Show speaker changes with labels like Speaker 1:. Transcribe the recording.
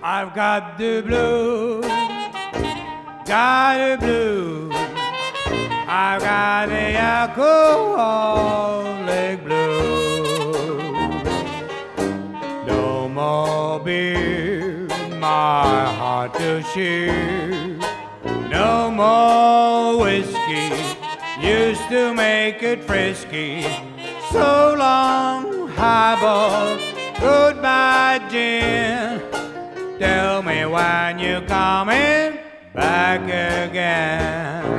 Speaker 1: I've got the blues, got the blues. I've got the alcoholic blues. No more beer, my heart to share. No more whiskey, used to make it frisky. So long, highball, goodbye, gin. Tell me when you're coming back again.